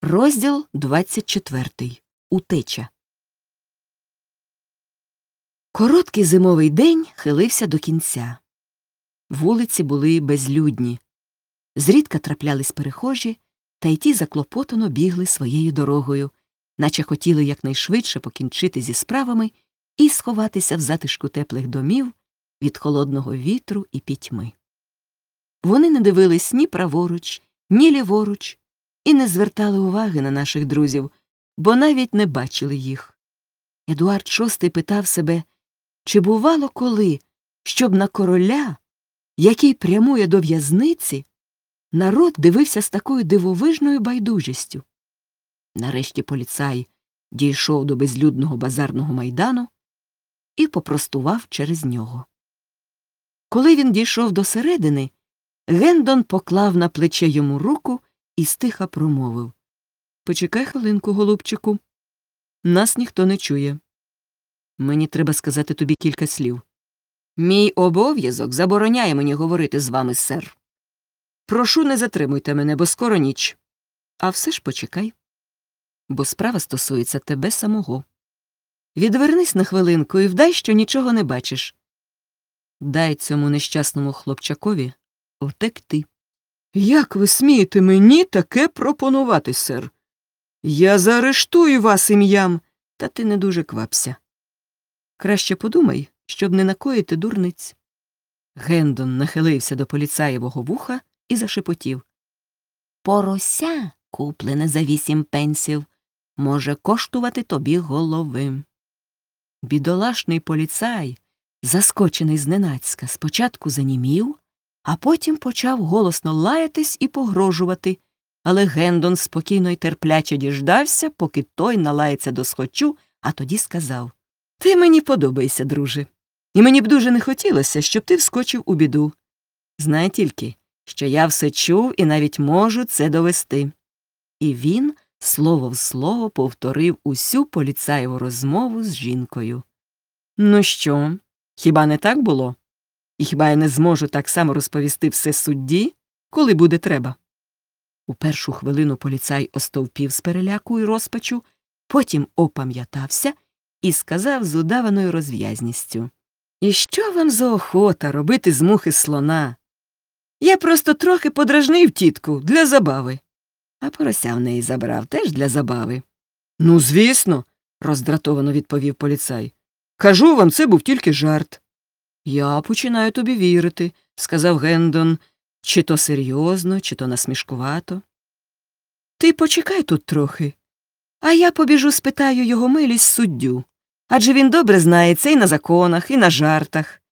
Розділ 24. Утеча. Короткий зимовий день хилився до кінця. Вулиці були безлюдні. Зрідка траплялись перехожі, та й ті заклопотано бігли своєю дорогою, наче хотіли якнайшвидше покінчити зі справами і сховатися в затишку теплих домів від холодного вітру і пітьми. Вони не дивились ні праворуч, ні ліворуч, і не звертали уваги на наших друзів, бо навіть не бачили їх. Едуард VI питав себе, чи бувало коли, щоб на короля, який прямує до в'язниці, народ дивився з такою дивовижною байдужістю. Нарешті поліцай дійшов до безлюдного базарного майдану і попростував через нього. Коли він дійшов до середини, Гендон поклав на плече йому руку і стиха промовив: «Почекай хвилинку, голубчику. Нас ніхто не чує. Мені треба сказати тобі кілька слів. Мій обов'язок забороняє мені говорити з вами, сер. Прошу, не затримуйте мене, бо скоро ніч. А все ж почекай, бо справа стосується тебе самого. Відвернись на хвилинку і вдай, що нічого не бачиш. Дай цьому нещасному хлопчакові втекти». «Як ви смієте мені таке пропонувати, сер? Я заарештую вас ім'ям, та ти не дуже квапся. Краще подумай, щоб не накоїти дурниць». Гендон нахилився до поліцаєвого вуха і зашепотів: «Порося, куплене за 8 пенсів, може коштувати тобі голови». Бідолашний поліцай, заскочений зненацька, спочатку занімів, а потім почав голосно лаятись і погрожувати, але Гендон спокійно й терпляче діждався, поки той налається досхочу, а тоді сказав: «Ти мені подобаєшся, друже, і мені б дуже не хотілося, щоб ти вскочив у біду. Знай тільки, що я все чув і навіть можу це довести». І він слово в слово повторив усю поліцаєву розмову з жінкою. «Ну що, хіба не так було? І хіба я не зможу так само розповісти все судді, коли буде треба?» У першу хвилину поліцай остовпів з переляку і розпачу, потім опам'ятався і сказав з удаваною розв'язністю: «І що вам за охота робити з мухи слона? Я просто трохи подражнив тітку для забави». А порося в неї забрав теж для забави. «Ну, звісно», – роздратовано відповів поліцай. «Кажу вам, це був тільки жарт». «Я починаю тобі вірити», – сказав Гендон, чи то серйозно, чи то насмішкувато. «Ти почекай тут трохи, а я побіжу спитаю його милість суддю, адже він добре знається і на законах, і на жартах.